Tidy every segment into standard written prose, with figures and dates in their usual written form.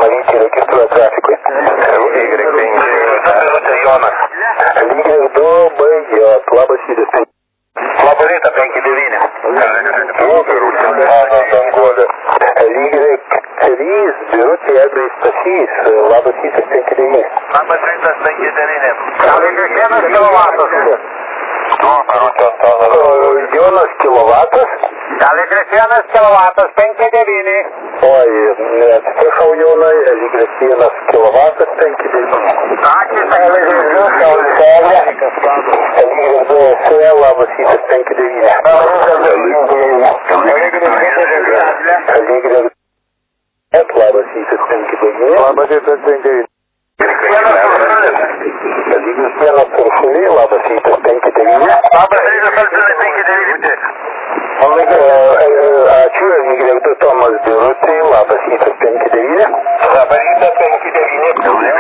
Maryti registruoja trafikui. Jonas. Y2 BJ, labas rytas. Labą rytą, 59. Danguolė. Y3 Birutė Eglė Stasys, labas rytas, 59. Labas rytas, 59. Vienas kilovatas. Jonas kilovatas? Gali Kristianas kilovatas 59. Oi, atsiprašau Jonai, L1 kilovatas 59. Ačiū, L2 labas rytas 59. Labas rytas 59. Labas rytas 59. L1 Uršulė, labas rytas 59. Labas rytas 59. Ačiū, Y2 Tomas Birutė, labas rytas 59. Labas rytas 59.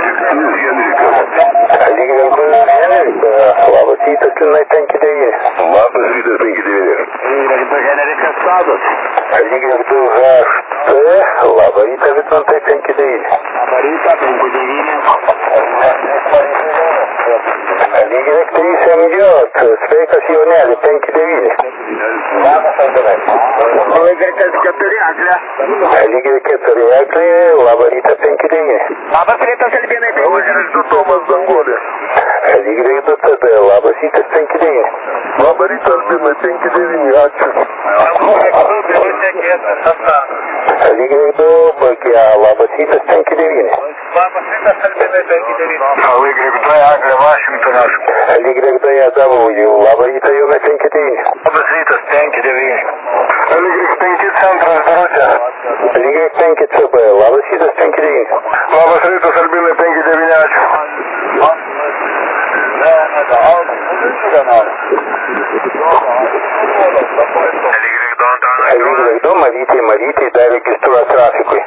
Labas rytas 59. Labas rytas 59. Henrikas Tadas. Y2 HT, labą rytą Vitmantai 59. Labą rytą 59. Y3 MJ, sveikas jaunelį 59. Y4 Eglė. Y4 Eglė, labą rytą 59. Labas rytas Albinai 59. Tomas Danguolė. Y2 TB, labas rytas 59. Labą rytą Albinai 59. Ačiū. Y2 BG, labas rytas 59. Labas rytas Albinai 59. Y2 Eglė Vašingtonas. Y2W, labą rytą Jonai 59. Labas rytas 59. Y5 Centras Birutė. Y5 CB, labas rytas 59. Labas rytas Albinai 59. Ačiū. Y2 Marytė dar registruoja trafikui.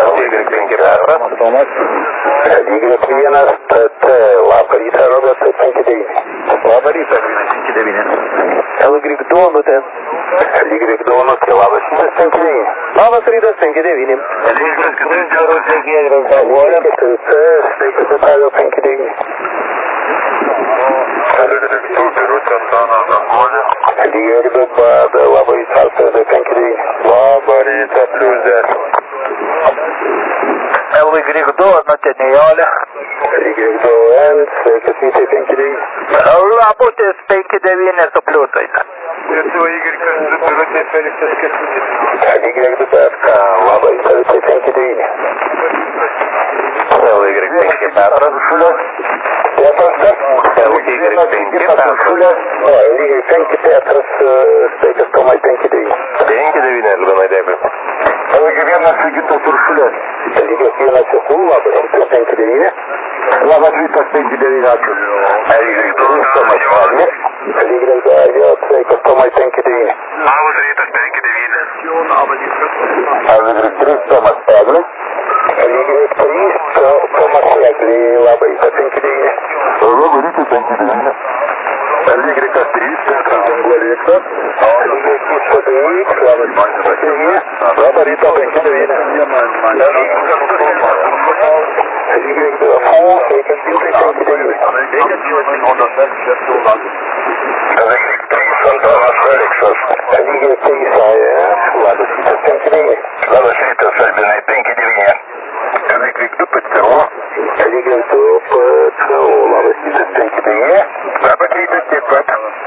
Y1 TT, labą rytą Robertas 59. Labą rytą 59. Y2 Onutė, labas rytas 59. Labas rytas 59. Sveikas Vitalijau 59. Y2 BD, labą rytą 59. Labą rytą plius 10. LY2 Onutė Nijolė. Y2N, sveikas Vytai 59. Labutis 59 su pliusais. Y2 BFK, labą rytą Vytai 59. LY5 Petras Šulius. Petras dar? LY5 Petras Šulius. LY5 Petras, sveikas Tomai 59. 59 Albinai dėkui. LY1 Sigitas Uršulės. LY1 Sekų, labas rytas 59. Labas rytas 59, ačiū. LY2 Tomas Eglė. LY2 sveikas Tomai 59. Labas rytas 59. LY3 Tomas Eglė. LY3 Tomas Eglė, labą rytą 59. Labą rytą 59. LY3 Petras Danguolėkas. LY3 labas rytas 59. Labą rytą 59. LY2 sveikas Vytai 59. Antonas Feliksas. LY3 AF, labas rytas 59. Labas rytas Albinai 59. LY2 PCO. LY2 PCO, labas rytas 59. Labas rytas tiek pat.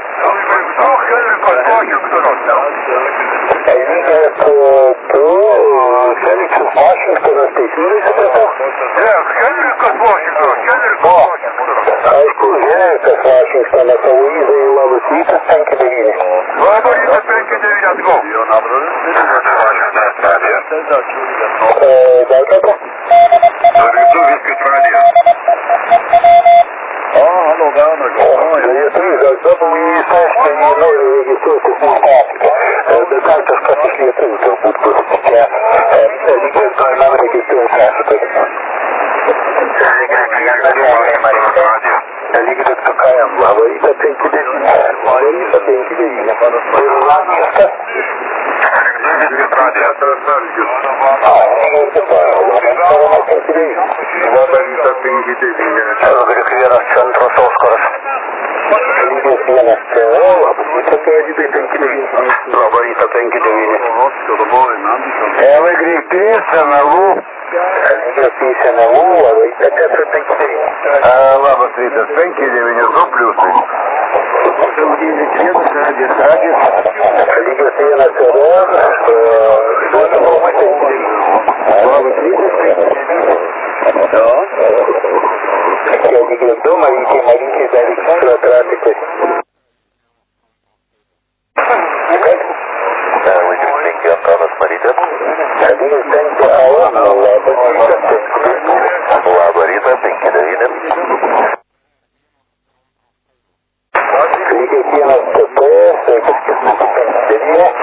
Feliksas Vašingtonas, teisingai supratau? Henrikas Vašingtonas. Aišku, Henrikas Vašingtonas, Aloyzai, labas rytas 59. Labas rytas 59, atgau. Dar kartą? Rytų viskas pradėjo. Halo, gauna. Lietuvių, dabar įsaiškai nenoriu registruotis į trafiką. Bet gal kažkas iš lietuvių galbūt bus čia. Lygiai man registruoja trafikai. Lygiai tokiam, labą rytą 59. Labą rytą 59. Ir Latviškas. viskas radijas. Labą rytą 59. Elgrik 1 centras Oskaras. Lygis 1 TV, labą rytą 59. Elgrik 3 SNLU. Lygis 3 SNLU, labą rytą 459. Labas rytas 59 2 pliusai. Lygis 1 TV, Lygis 2, Marytė, dar registruoja trafiką. Lygis 5 Antanas Marytė. Lygis 5 Alana, labą rytą 59. Lygis 1 TP, 59.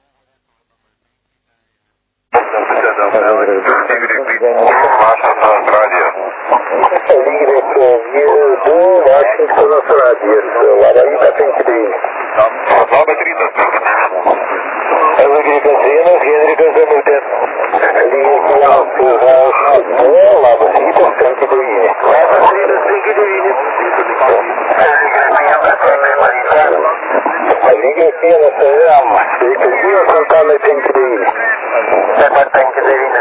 Vašingtonas radijas. Lygis 2 Vašingtonas radijas. Labą rytą 59. Labas rytas 59. Lygis 1 Henrikas Danutė. Lygis 1 Vašingtonas, labas rytas 59. Labas rytas 59. Lygis 1 AM. Sveikas gyvas Antanai 59. Taip pat 59.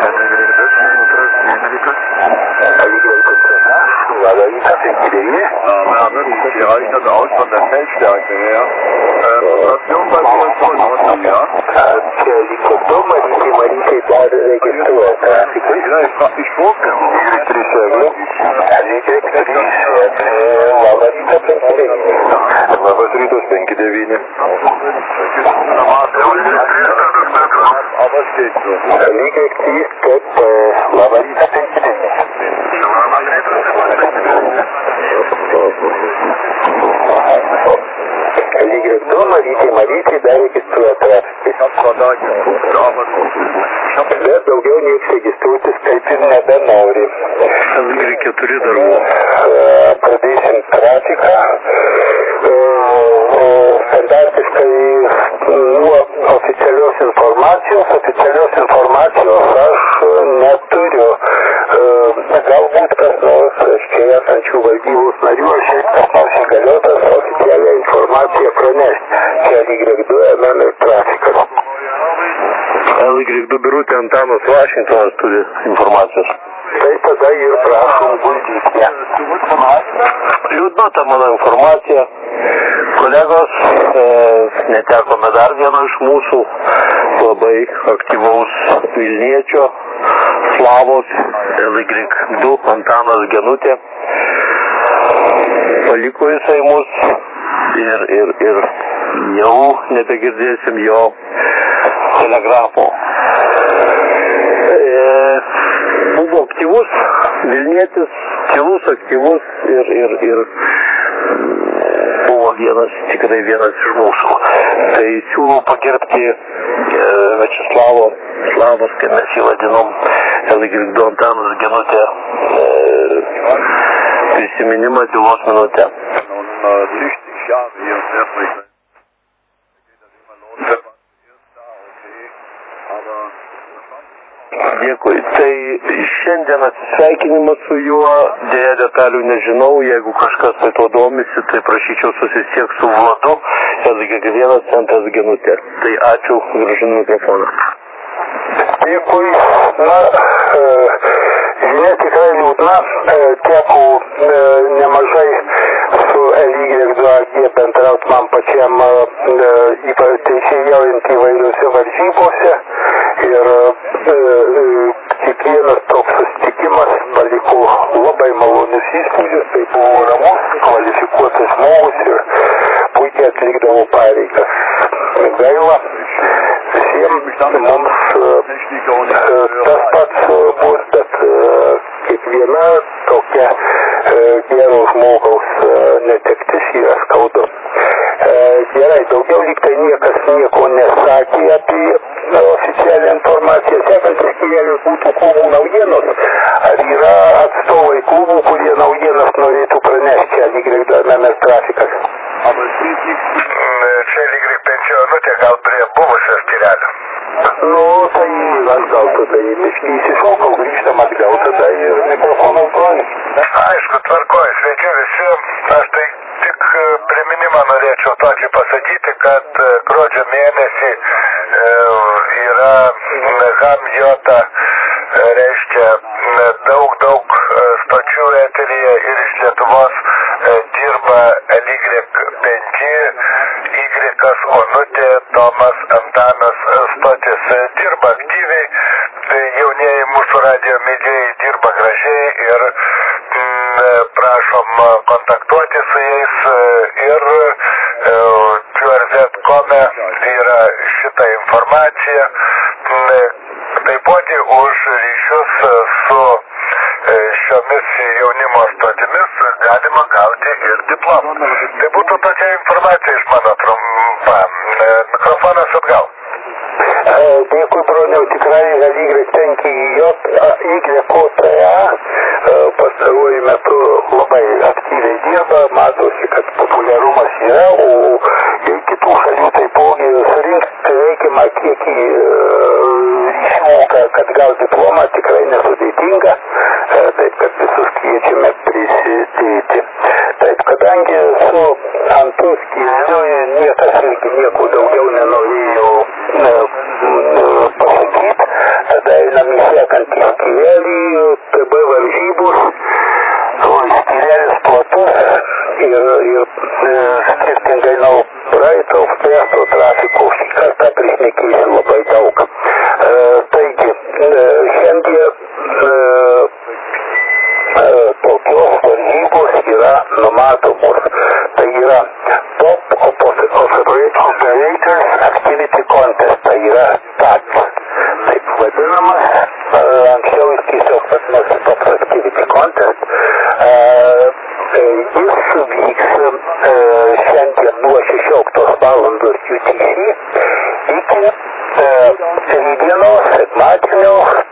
Labą rytą 59. Wir reichen das aus von der Feldstärke her. Rotation bei Position in Ordnung, ja? Lygis 2 Marytė, dar registruoja trafiką. Ich frage, Lygis 3 Lygis 3, labą rytą 59. Labas rytas 59. Aber steht so. Lygis 3 TP, labą rytą 59. Lygis 2 Marytė, dar registruoja trafiką. Bet daugiau nieks registruotis taip ir nebenori. Lygis 4 darbų. Pradėsim trafiką. Standartiškai nuo oficialios informacijos aš neturiu. Galbūt kas nors čia esančių valdybos narių ar šiaip kas nors įgaliotas oficialią informaciją pranešti. Čia Lygis 2 MM ir trafikas. Lygis 2 Birutė Antanas Vašingtonas turi informacijos. Tai tada ir prašom guldyti. Liūdna ta mano informacija. Kolegos, netekome dar vieno iš mūsų labai aktyvaus Vilniečio, Slavos, Lygis 2 Antanas Genutė. Paliko jisai mus ir jau nebegirdėsim jo telegrafo. Buvo aktyvus Vilnietis, tylus, aktyvus ir buvo tikrai vienas iš mūsų. Tai siūlau pagerbti Slavos, kaip mes jį vadinom, Lygis 2 Antanas Genutė, prisiminimą tylos minutę. Dėkui. Tai šiandien atsisveikinimas su juo, dėja detalių nežinau, jeigu kažkas tai to domisi, tai prašyčiau susisiekti su Vladu, Lygis 1 centras Genutė. Tai ačiū, grąžinu mikrofoną. Dėkui. Na, žinia tikrai liūdna, teko nemažai su Lygis 2 bendrauti man pačiam teisėjaujant įvairiuose varžybose ir kiekvienas toks susitikimas paliko labai malonius įspūdžius, tai buvo ramus, kvalifikuotas žmogus ir puikiai atlikdavo pareigas. Gaila, visiems mums tas pats bus, bet kiekviena tokia gero žmogaus netektis yra skaudu. Gerai, daugiau lyg tai niekas nieko nesakė apie oficialią informaciją. Sekantis kėlis būtų klubų naujienos. Ar yra atstovai klubų, kurie naujienas norėtų pranešti? Lygis 2 MM trafikas. Čia Lygis 5 Onutė, gal prie buvusio skyrelio. Aišku, tvarkoju, sveiki visi. Aš tai tik priminimą norėčiau tokį pasakyti, kad gruodžio mėnesį yra HAMJ, reiškia daug stočių eteryje ir iš Lietuvos dirba LY5, Y, Onutė, Tomas, Antanas stotis dirba aktyviai, jaunieji mūsų radijo mėgėjai dirba gražiai ir prašom kontaktuoti su jais ir QRZ.com yra šitą informaciją. Taipogi už ryšius su šiomis jaunimo stotimis galima gauti ir diplomą. Tai būtų tokia informacija iš mano trumpa. Mikrofonas atgal. Dėkui, broniau, tikrai LY5YTA pastaruoju metu labai aktyviai dirba, matosi, kad populiarumas yra, o kitų šalių taipogi surinkti reikiamą kiekį ryšių, kad gaut diplomą tikrai nesudėtinga, taip kad visus kviečiame prisidėti. Taip, kadangi su antrų skyriu niekas irgi nieko daugiau nenorėjo pasakyti, tada einam į sekantį skyrelį, TB varžybos, skyrėlis platus ir skirtingai nuo praeito presto trafiko šį kartą prišnekėsiu labai daug. Taigi, šiandien tokios varžybos yra numatomos. Tai yra Top Operators Activity Contest, tai yra TAC, taip vadinamas, anksčiau jis tiesiog vadinasi Top Activity Contest. Jis vyks šiandien nuo 16 valandos UTC iki rydienos sekmadienio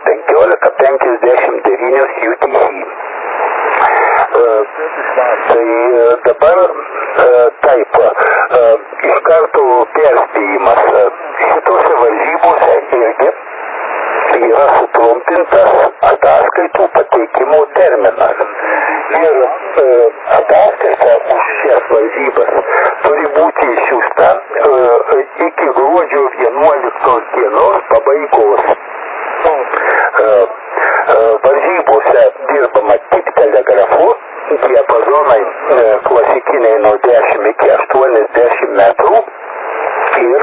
15:59 UTC. Tai dabar taip, iš karto perspėjimas, šitose varžybose irgi yra sutrumpintas ataskaitų pateikimo terminas. Ir ataskaita už šias varžybas turi būti išsiųsta iki gruodžio 11 dienos pabaigos. Varžybose dirbama tik telegrafu, diapazonai klasikiniai nuo 10 iki 80 metrų ir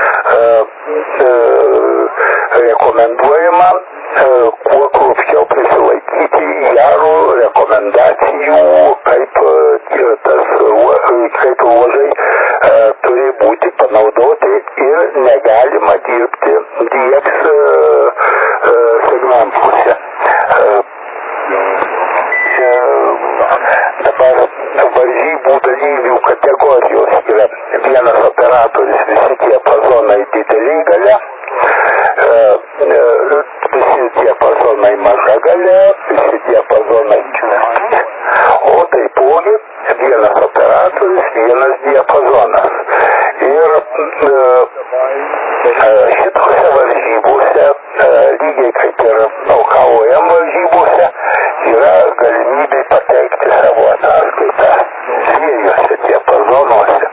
rekomenduojama kuo kruopščiau prisilaikyti JARO rekomendacijų, kaip ruožai turi būti panaudoti ir negalima dirbti DX segmentuose. Dabar varžybų dalyvių kategorijos yra vienas operatorius, visi diapazonai dideli galia, visi diapazonai maža galia, visi diapazonai čiurlį, o taipogi vienas operatorius, vienas diapazonas. Ir šitose varžybose, lygiai kaip ir KOM varžybose, yra galimybė pateikti savo ataskaitą dviejose diapazonuose.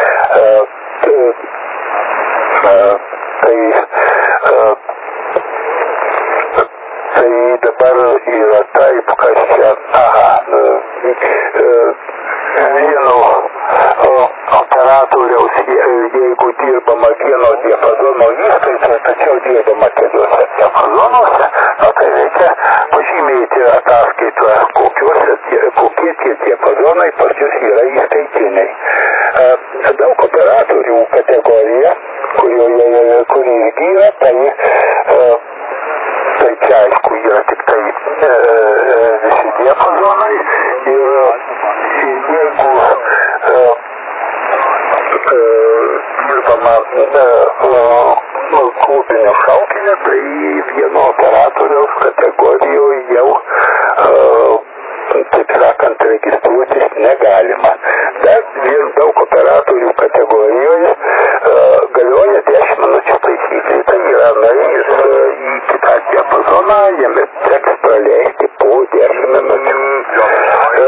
Tai dabar yra taip, kas čia, vieno operatoriaus, jeigu dirbama vieno diapazono įskaitoje, tačiau dirbama keliuose diapazonuose, tai reikia pažymėti ataskaitoje, kokie tie diapazonai pas jus yra įskaitiniai. Daug operatorių kategorija, kuri irgi yra, tai čia aišku yra tik tai visi diapazonai ir jeigu dirbama klubinio šaukinio, tai vieno operatoriaus kategorijoje jau taip sakant registruotis negalima. Bet daug operatorių kategorijoje galioja 10 minučių taisyklė. Tai yra nuėjus į kitą diapazoną, jame teks praleisti po 10 minučių.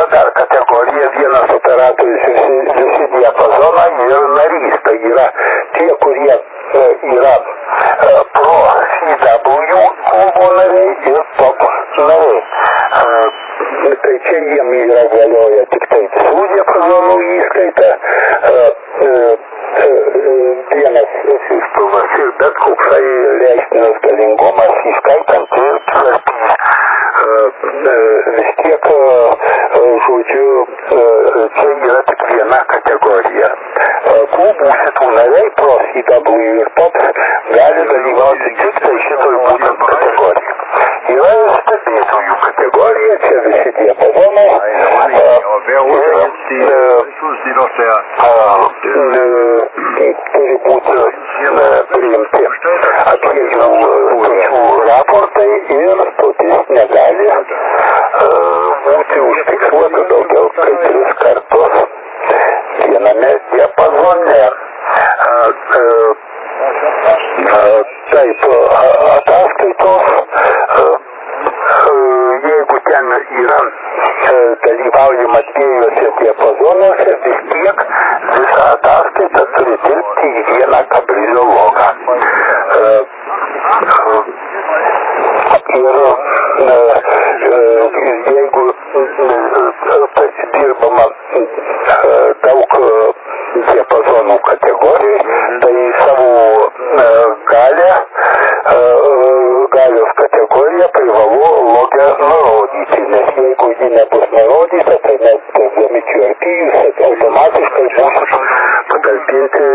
dar kategorija, vienas operatorius visi diapazoną ir narys. Tai yra tie, kurie yra pro CW klubo nariai ir top nariai. Tai čia jiem yra galioja tik tai visų diapazonų įskaita, vienas siųstuvas ir bet koksai leistinas galingumas, įskaitant ir QRP. Vis tiek, žodžiu, čia yra tik viena kategorija. Klubų šitų nariai, pro CW ir TOPS, gali dalyvauti tik tai šitoj būtent kategorijai. Yra ir stebėtojų kategorija, čia visi diapazonai. Turi būti priimti apie jų raportai ir stotis negali būti užfiksuota daugiau kaip 3 kartus viename diapazone. Taip, ataskaitos, jeigu ten yra dalyvaujama dviejose diapazonuose, vis tiek visą ataskaitą turi tilpti į vieną kabliologą. Ir jeigu dirbama daug diapazonų kategorijų, tai savo galios kategoriją privalu logę nurodyti, nes jeigu ji nebus nurodyta, tai net teikdami QRP jūs automatiškai bus patalpinti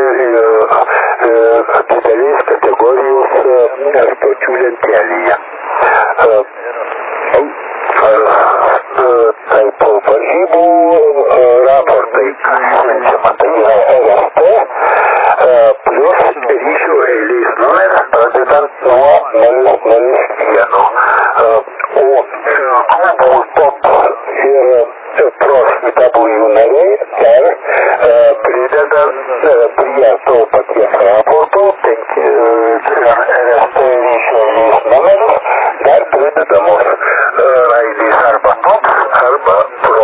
didelės kategorijos stočių lentelėje. Taip, varžybų raportai, siunčiama, tai yra RST plus ryšių eilės numeris pradedant nuo 001. O klubų top ir pro CW nariai dar prideda prie to paties raporto RST ryšių eilės numeris, dar pridedamos raidės arba top arba pro.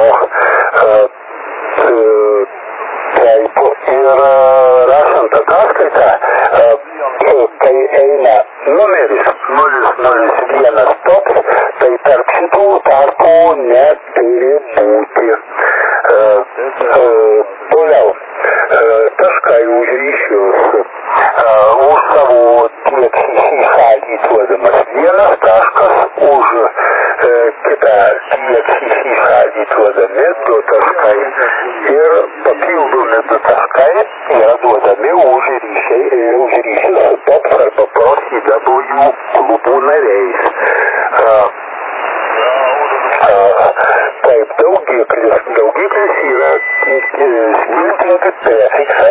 Taip, ir rašant ataskaitą, kai eina numeris 001 tops, tai tarp šitų tarpų neturi būti. Toliau, taškai už ryšius. Už savo TXCC šalį duodamas 1 taškas, už kitą TXCC šalį duodami 2 taškai ir papildomi 2 taškai yra duodami už ryšius su TOPS arba pro CW klubų nariais. Taip, daugiklis yra skirtingi prefiksai,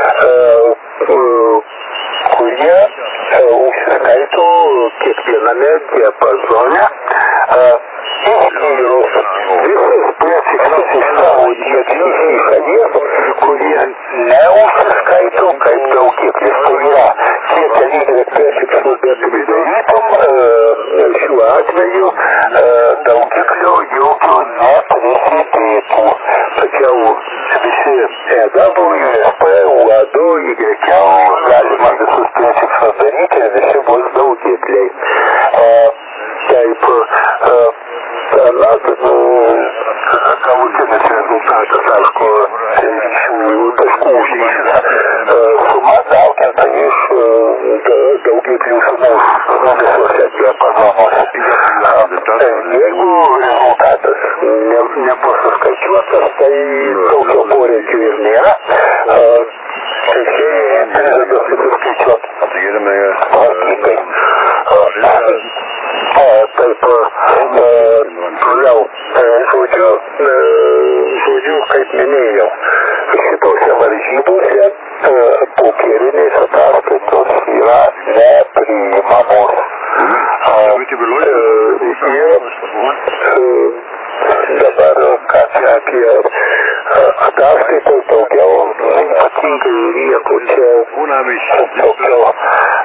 kurie užsiskaito kiekviename diapazone. Išskyrus visus prefiksus iš savo TXCC šalies, kurie neužsiskaito kaip daugiklis. Tai yra tie dalykai prefiksus bepridarytum, šiuo atveju daugiklio jokio neprisidėtų. Tačiau visi EW, SP, UAD, YL galima visus prefiksus daryti ir visi bus daugikliai. Taip, galutinis rezultatas, aišku, ryšių taškų už ryšius suma dauginta iš daugiklių sumos visuose diapazonuose. Jeigu rezultatas nebus suskaičiuotas, tai tokio poreikio ir nėra. Teisėjai prideda suskaičiuoti tvarkykai. Taip, toliau, žodžiu, kaip minėjau, šitose varžybose pokerinės ataskaitos yra nepriimamos. Ir dabar, ką čia apie ataskaitos daugiau, ypatingai nieko čia tokio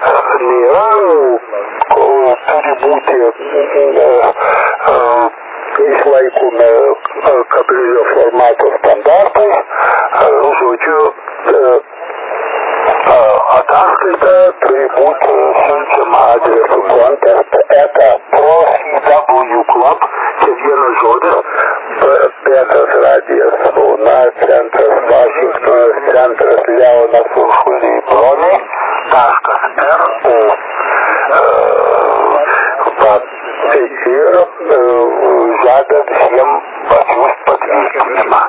nėra, turi būti išlaikomi kablelio formato standartai, žodžiu, ataskaita turi būti siunčiama adresu contest@proswclub, čia vienas žodis, Petras Radijas, Kauna, centras Vašingtonas, centras Leonas Uršuliai Broniai, .ru. Ir žada visiems pasiūst patvirtinimą.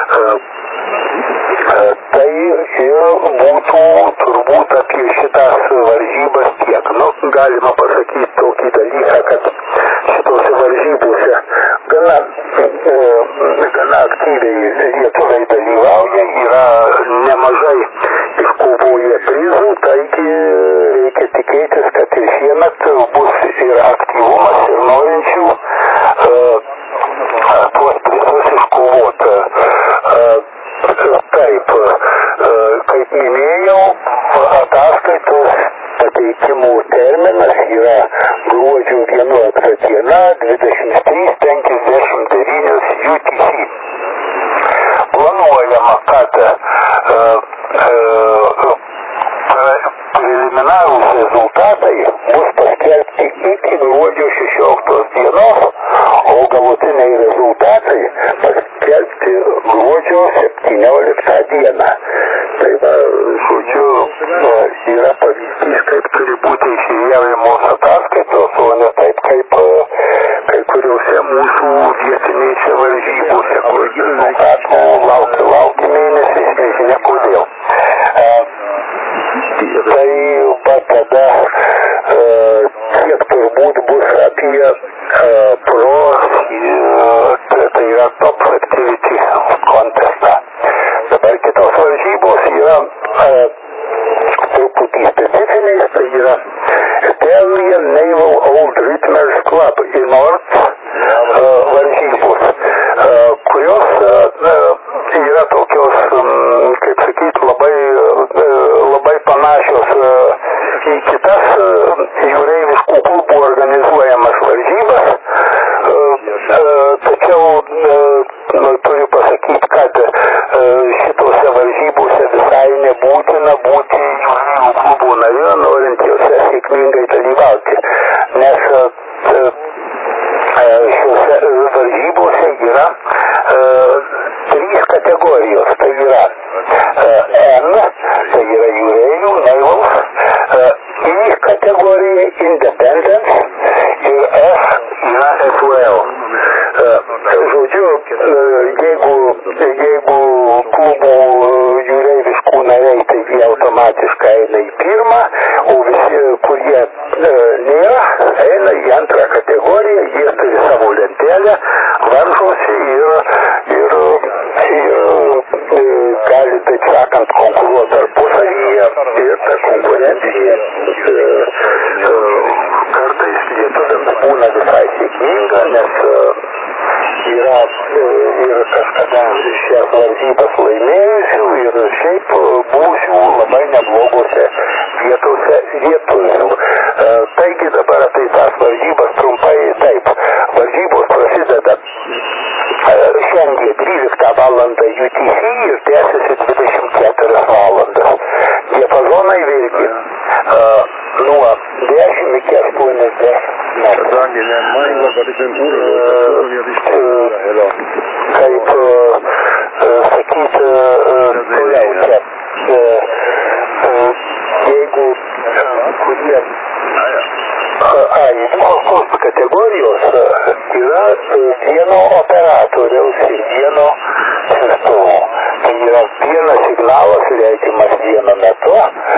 Tai ir būtų turbūt apie šitas varžybas tiek. Nu, galima pasakyti tokį dalyką, kad šitose varžybose gana aktyviai lietuviai dalyvauja, yra nemažai iškovoję prizų, taigi reikia tikėtis, kad ir šiemet bus ir aktyvumas ir norinčių tuos prizus iškovoti. Taip, kaip minėjau, ataskaitos pateikimų terminas yra gruodžio 11 diena, 23:59 UTC. Planuojama, kad preliminarūs rezultatai bus paskelbti iki gruodžio 16 dienos, o galutiniai rezultatai paskelbti gruodžio 17 dieną. Tai va, žodžiu, yra pavyzdys, kaip turi būti išėjavimos ataskaitos, o ne taip kaip kai kuriuose mūsų vietinėse varžybose, kur rezultatų lauki mėnesiais, nežinia kodėl. Tai va tada tiek turbūt bus apie tai yra top activity kontestą. Dabar kitos varžybos yra truputį specifinės, tai yra Italian Naval Old Rhythmers Club in North varžybos, kurios yra tokios, kaip sakyti, labai panašios į kitas jūreiviškų klubų organizuojamas varžybas, tačiau turiu pasakyti, kad šitose varžybose visai nebūtina būti jūreivių klubų nariu, norint jose sėkmingai dalyvauti, nes šiuose varžybose yra 3 kategorijos, tai yra N, tai yra jūreivių, naivals, I kategorija Independence ir S yra FUL. Žodžiu, jeigu klubų jūreiviškų nariai, tai jie automatiškai eina į pirmą, o visi, kurie nėra, eina į antrą kategoriją, jie turi savo lentelę, varžosi ir gali, taip sakant, konkuruoti tarpusavyje ir ta konkurencija kartais lietuviams būna visai sėkminga, nes yra ir kažkada šias varžybas laimėjusių ir šiaip buvusių labai neblogose vietose lietuvių. Taigi dabar apie tas varžybas trumpai taip. Varžybos prasideda šiandien 13 valandą UTC ir tęsiasi 24 valandas. Diapazonai vėlgi nuo 10 iki 80 metrų. Kaip sakyti, toliau čia. Jeigu kurie visos kategorijos yra vieno operatoriaus ir vieno siųstuvo. Tai yra vienas signalas leidžiamas vienu metu.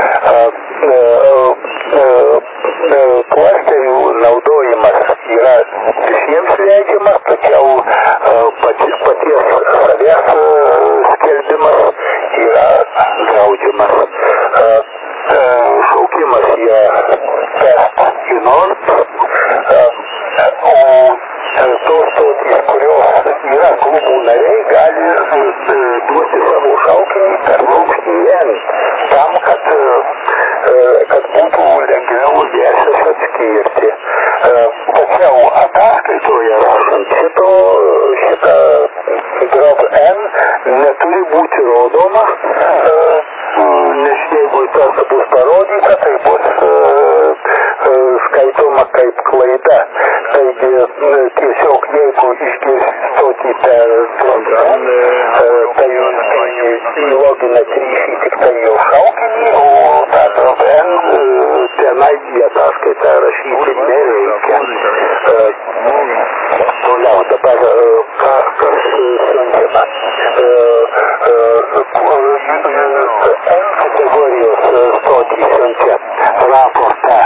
Klasterių naudojimas yra visiems leidžiamas, tačiau paties savęs skelbimas yra draudžiamas. Šaukimas yra test in North, o tos stotys, kurios yra klubų nariai, gali duoti savo šaukinį per aukštį N, tam, kad būtų lengviau lėšas atskirti. Tačiau ataskaitos vietoje šita grab N neturi būti rodoma, nes jeigu tas bus parodyta, tai bus skaitoma kaip klaida. Taigi tiesiog jeigu išgirsti stotį per drop N, tai įloginat ryšį tik tai jau šaukinį, o tą drop N tenai į ataskaitą rašyti nereikia. Toliau dabar kas siunčiama. N kategorijos stotį siunčia raportą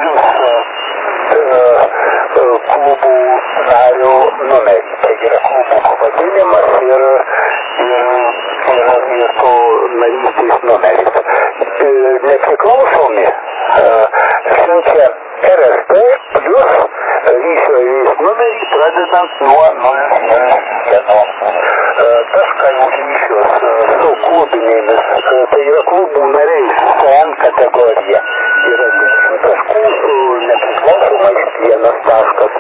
plus klubų nario numerį. Tai yra klubų pavadinimas ir to narystės numeris. Nepriklausomi siunčia RSP plus ryšio eilės numerį pradedant nuo 001. Taškai už ryšius su klubinėmis, tai yra klubų nariais N kategorija. Yra 10 taškų su nepriklausomais 1 taškas.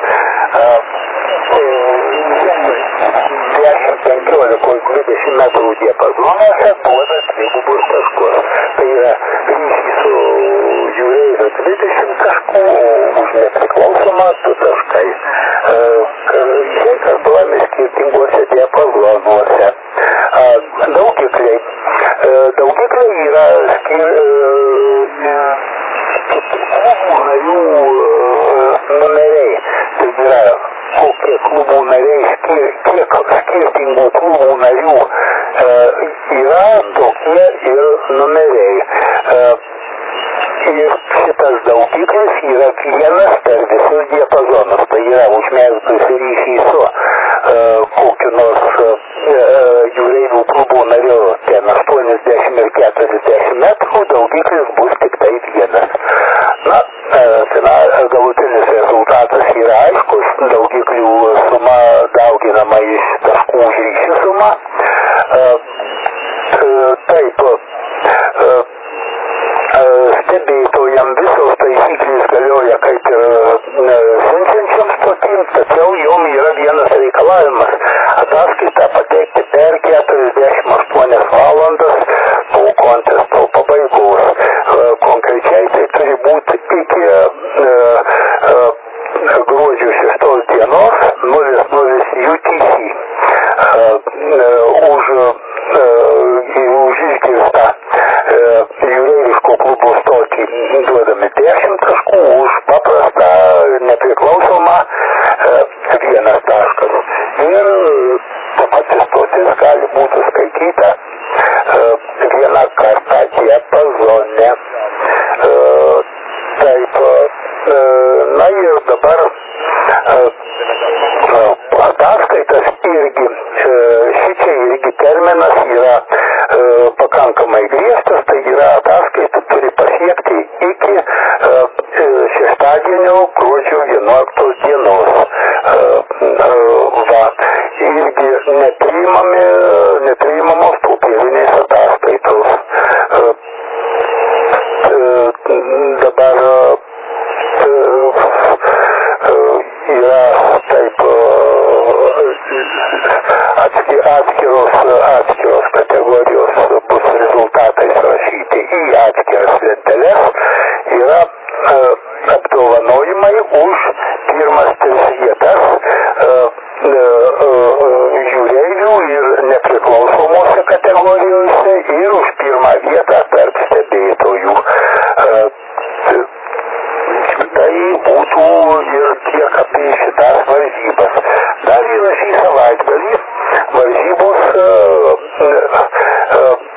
10-15-20 metrų diapazonuose duoda dvigubus taškus. Tai yra ryšys su jūreiviu 20 taškų, o už nepriklausomą 2 taškai. Ryšiai kartuojami skirtinguose diapazonuose. Daugikliai yra narių numeriai. Tai yra kokie klubų nariai, kiek skirtingų klubų narių yra, tokie ir numeriai. Ir šitas daugiklis yra vienas per visus diapazonus. Tai yra užmezgus ryšį su kokiu nors jūreivių klubų nariu ten 80 ir 40 metrų, daugiklis bus tik tai vienas. Galutinis rezultatas yra aiškus, daugiklių suma dauginama iš taškų už ryšį suma. Taip, stebėtojam visos taisyklės galioja kaip ir siunčiančiam stotims, tačiau jom yra vienas reikalavimas – ataskaitą pateikti per 48 valandas po kontesto pabaigos. Konkrečiai tai turi būti iki gruodžio 6 dienos 00 UTC. Už išgirstą jūreiviško klubo stotį duodami 10 taškų, už paprastą nepriklausomą 1 taškas. Ir ta pati stotis gali būti skaityta 1 kartą diapazone. Taip, ir dabar ataskaitas irgi, šičia irgi terminas yra pakankamai griežtas, tai yra ataskaita turi pasiekti iki šeštadienio gruodžio 11 dienos. Irgi nepriimamos popierinės ataskaitos. Dabar yra taip atskiros kategorijos bus rezultatai surašyti į atskiras lenteles. Yra apdovanojimai už pirmas 3 vietas jūreivių ir nepriklausomose kategorijose ir už pirmą vietą tarp stebėtojų. Tai būtų ir tiek apie šitas varžybas. Dar yra šį savaitgalį varžybos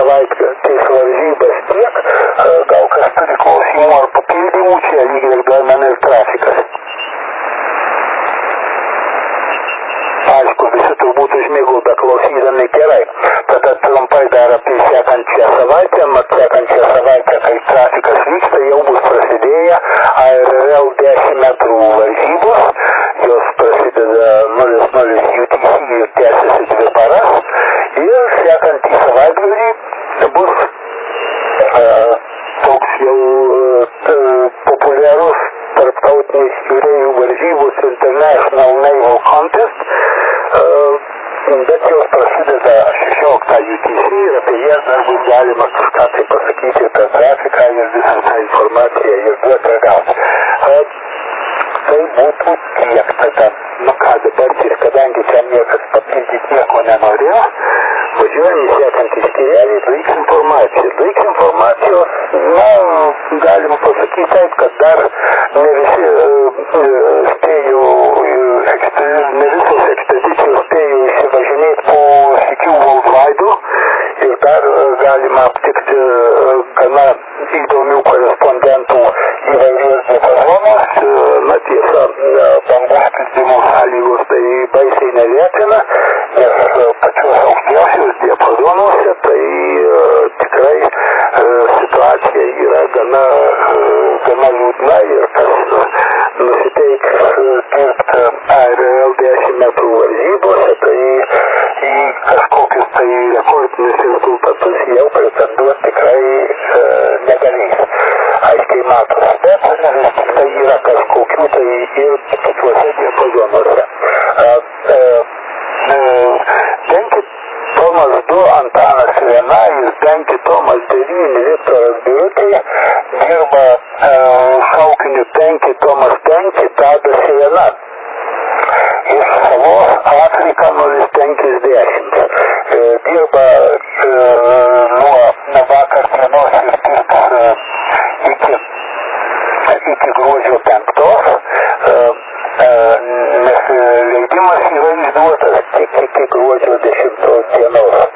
savaitės varžybas tiek. Gal kas turi klausimų ar papildymų, čia lygiai reglamentas ir trafikas. Aišku, visi turbūt užmėgau, bet klausydami gerai. Tada trumpai dar apie sekančią savaitę. Sekančią savaitę, kai trafikas vyksta, jau bus prasidėję ARL 10 metrų varžybos. Jos prasideda 0-0 UTC ir tęsiasi 2 paras. Ir sekantį savaitgalį bus toks jau populiarus tarptautinis jūrėjų varžybos International Naval Contest, bet jos prasideda 16 UTC ir apie jas dar bus galima kažką tai pasakyti per grafiką ir visą tą informaciją ir duoti gauti. Tai būtų tiek tada. Nu ką dabar, ir kadangi čia niekas papildyti nieko nenorėjo, važiuojam į sekantį skyrelį, daug informacijos. Daug informacijos, na, galim pasakyti taip, kad dar ne visi spėjo, ne visos ekspedicijos spėjo įsivažinėti po sykių Worldwide ir dar galima aptikti gana įdomių korespondentų įvairios diapazonos. Na tiesa, bangos plitimo sąlygos tai baisiai nelietina, nes pačios aukščiausios diapazonuose tai tikrai situacija yra gana liūdna ir kas nusiteiks dirbti ARL 10 metrų varžybose, tai į kažkokius tai rekordinius rezultatus jau pretenduoti tikrai negalės. Aiškiai matos, bet vis tik tai yra kažkokių tai ir kituose diapazonuose. Penki Tomas 2 Antanas 1 ir Penki Tomas 9 Viktoras Birutė dirba šaukiniu Penki Tomas 5 Tadas 1. Iš salos Afrika 050. Dirba nuo vakar dienos ir dirbs iki gruodžio 5. Nes leidimas yra išduotas tik iki gruodžio 10 dienos.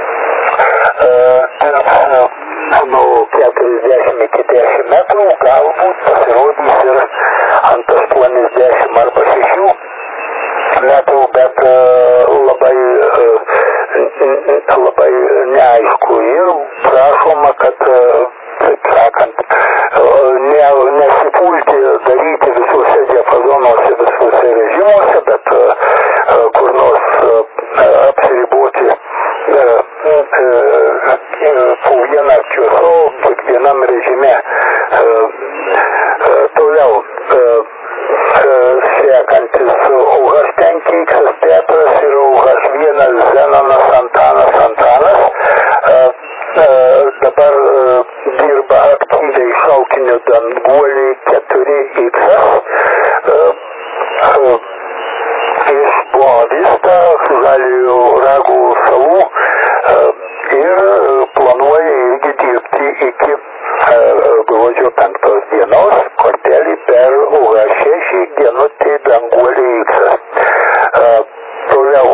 Nuo 40 iki 10 metrų galbūt pasirodys ir ant 80 arba 6 metrų, bet labai neaišku. Ir prašoma, kad, taip sakant, nesipulti daryti visuose diapazonuose, visuose režimuose, bet kur nors apsiriboti po vieną QSO, kiekvienam režime. Toliau, sekantis OH5 X Petras ir OH1 Zenonas Antanas. Dabar dirba aktyviai šaukiniu Danguolį 4X. Iš Boavista, Žaliojo Ragų salų ir planuoja irgi dirbti iki gruodžio 5 dienos, kortelį per OH6 Genutį Danguolį X. Toliau,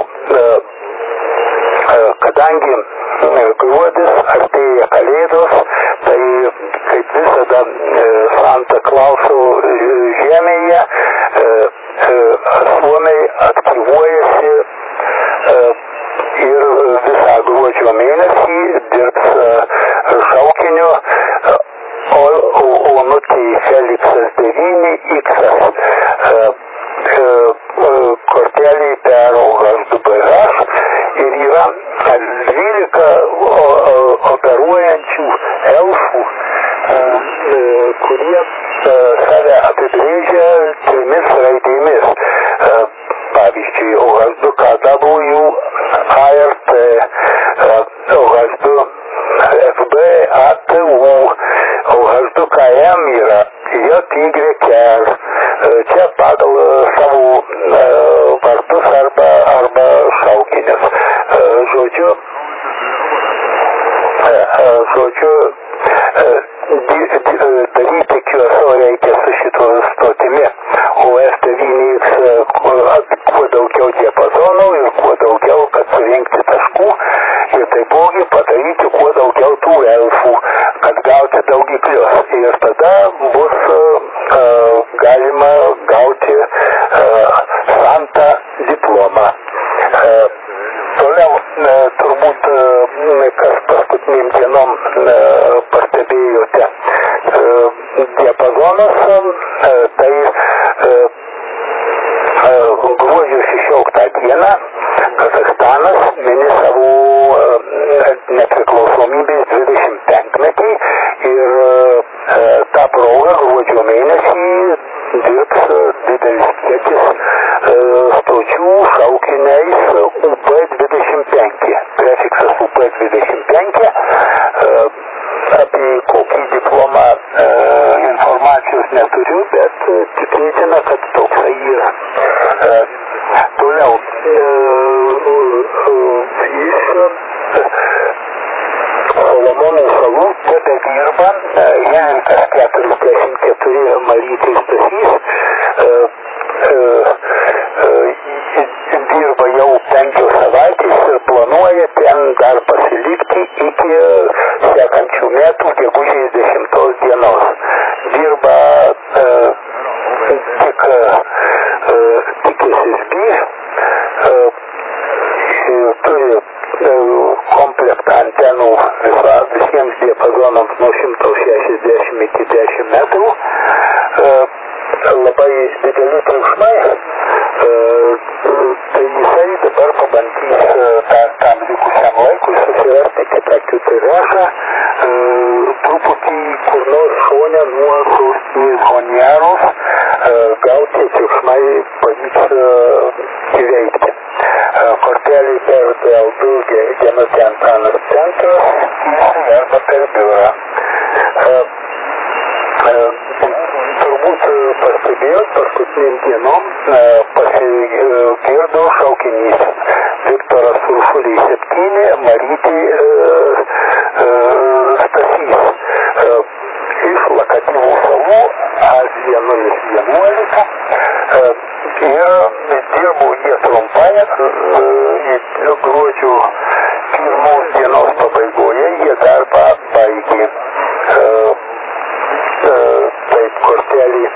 kadangi gruodis artėja kalėdos, tai kaip visada Santa Klauso žemėje suomiai aktyvuojasi ir visą gruodžio mėnesį dirbs šaukiniu Onutį Feliksas 9X. Kortelį per OH2BH ir yra 12 operuojančių elfų, kurie save apibrėžia 3 raidėmis. Pavyzdžiui, OH2KW, ART, OH2FB, ATU, OH2KM yra JYR. Čia pagal savo vardus arba šaukinius. Žodžiu, daryti QSO reikia su šito stotimi. OS9X kuo daugiau diapazonų ir kuo daugiau, kad surinkti taškų ir taipogi padaryti kuo nekenkia. Apie kokį diplomą informacijos neturiu, bet tikėtina, kad toksai yra. Toliau, iš Solomonų salų tebedirba Henrikas 44 Marytė Stasys, dirba jau 5 savaitės ir planuoja ten dar pasilikti iki sekančių metų gegužės 10 dienos. Dirba tik SSB, turi komplektą antenų visiems diapazonams nuo 160 iki 10 metrų. Labai dideli triukšmai, tai jisai dabar pabandys tam likusiam laikui susirasti kitą tiražą, truputį kur nors šone nuo sostinės Honiaros, gal tie triukšmai pavyks įveikti. Kortelį per DL2 genutė antanas centras arba per biurą. Turbūt pastebėjot, paskutiniam dienom pasigirdo šaukinys Viktoras Uršuliai 7, Marytė Stasys. Iš Lakatyvų salų Azija 011 ir dirbo jie trumpai, gruodžio 1 dienos pabaigoje jie darbą baigė. Taip, kortelį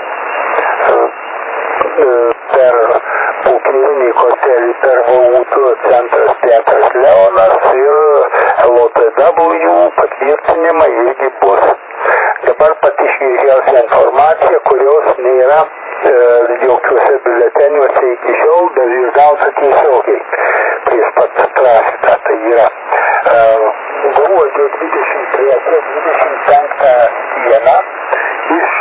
per pokrinį kortelį per VUT centras Petras Leonas ir LOTW patvirtinimą irgi bus. Dabar pati šviežiausia informacija, kurios nėra jokiuose biuleteniuose iki šiol, bet ir gauta tiesiogiai prieš pat trafiką. Tai yra gruodžio 23-25 dieną iš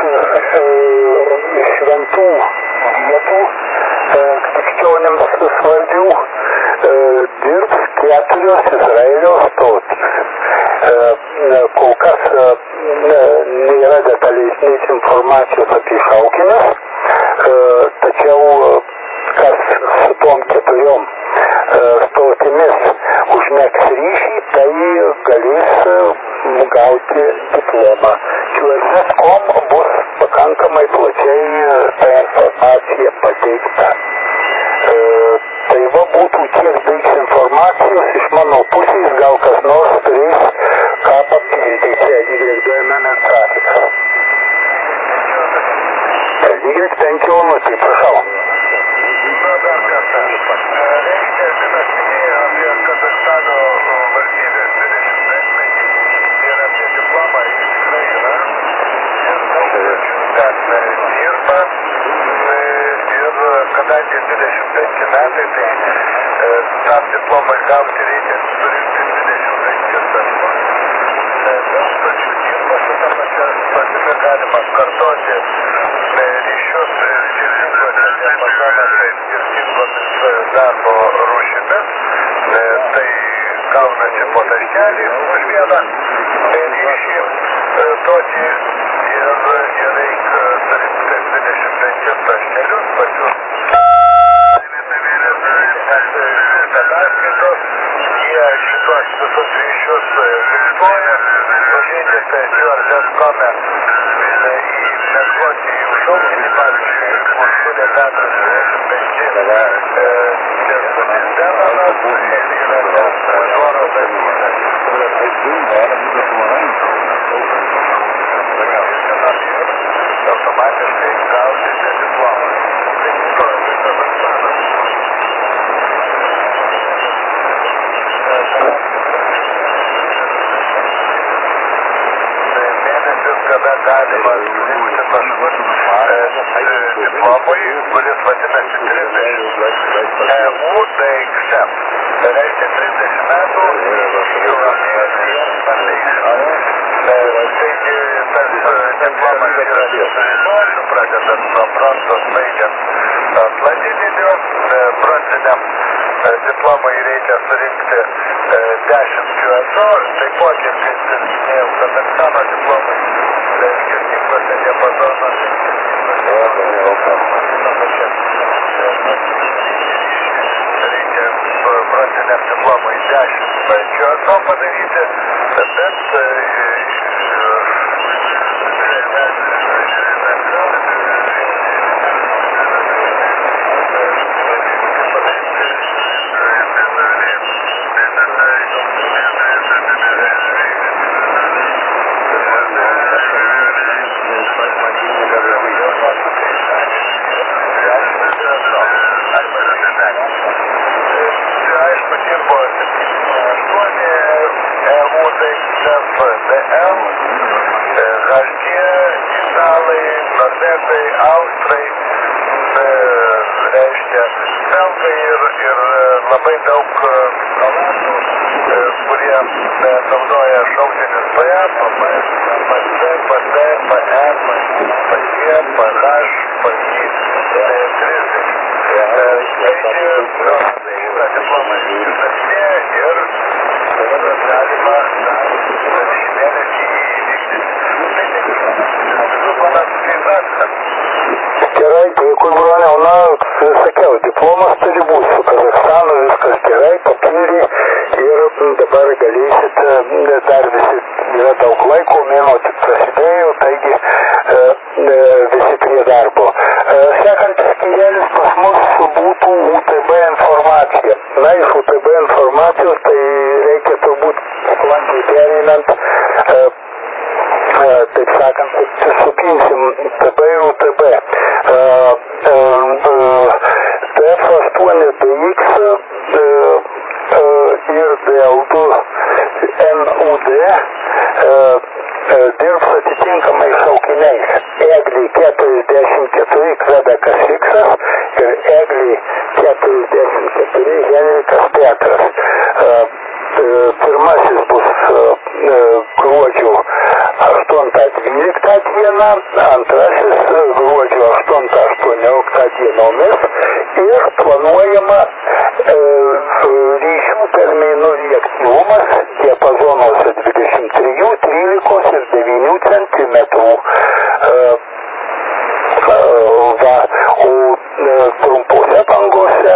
šventų vietų krikščionims svarbių dirbs 4 Izraelio stotys. Kol kas nėra detalesnės informacijos apie šaukinius, tačiau kas su tom 4 stotimis užmegs ryšį, tai galės gauti diplomą. QSS.com bus pakankamai plačiai ta informacija pateikta. Tai va būtų tiek baigs informacijos iš mano pusės, gal kas nors turės ką papildyti. Y-DMN trafikas. Y-15, prašau. Na, dar kartą. Reikia vienas minėjo apie Kazachstano valstybės 25-metį ir apie diplomą, jis tikrai yra. Ir daug ten dirba. Ir kadangi 25 metai, tai tam diplomai gauti reikia surinkti 25 taškus. Daug pačių dirba šitą pasime galima kartoti ryšius skirtingose diapazonuose ir skirtingomis darbo rūšimis. Tai gaunasi po taškelį už vieną ryšį tokį ir reikia surinkti 25 taškelius pačius. Jie šitos visus ryšius fiksuoja, sužeidžiate QRZ.com į mezgoti jų šaukinį, pavyzdžiui, Uršulė Petras 25 Kęstutis Zenonas ir yra ten nuorodas automatiškai gausite diplomą. Kada galima surinkti taškus diplomui, kuris vadinasi 30. UDXM. Tai reiškia 30 metų European Foundation. Taigi tas diplomas yra ryškių, pradedant nuo bronzos baigiant platį lydinio bronziniam diplomai reikia surinkti 10 QSO, taipogi, kaip minėjau, Kazachstano diplomai skirtingose diapazonuose. Reikia bronziniam diplomai 10 QSO padaryti, bet Austrai, reiškia, belgai ir labai daug olandų, kurie naudoja šautinius PF, PC, PD, PR, PG, PH, PI, 30. Taigi, diplomai išdavė ir galima šį mėnesį Gerai, dėkui, broniau. Na, sakiau, diplomas turi būti su Kazachstanu, viskas gerai, papyrė ir dabar galėsite, dar visi yra daug laiko, mėnuo tik prasidėjo, taigi visi prie darbo. Sekantis skyrelis pas mus būtų UTB informacija. Na, iš UTB informacijos tai reikia turbūt sklandžiai derinant, taip sakant, sukinsim TB ir UTB. TF8DX ir DL2 NUD dirbs atitinkamai šaukiniais. EGLI 44 Kvebekas Iksas ir EGLI 44 Henrikas Petras. Pirmasis bus gruodžio 8-12 dieną, antrasis gruodžio 8-18 dienomis ir planuojama ryšių terminų aktyvumas diapazonuose 23, 13 ir 9 cm. O trumpose bangose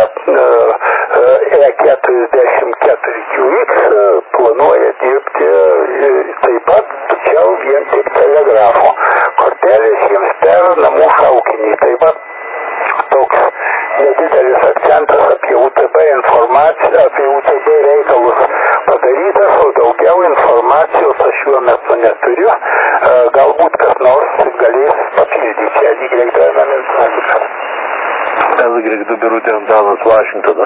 E44QX planuoja dirbti taip pat, tačiau vien tik telegrafo. Kortelės jiems per namų šaukinį. Taip pat toks nedidelis akcentas apie UTB informaciją, apie UTB reikalus padarytas, o daugiau informacijos aš šiuo metu neturiu. Galbūt kas nors galės papildyti. L-Y Birutė Antanas Vašingtonas.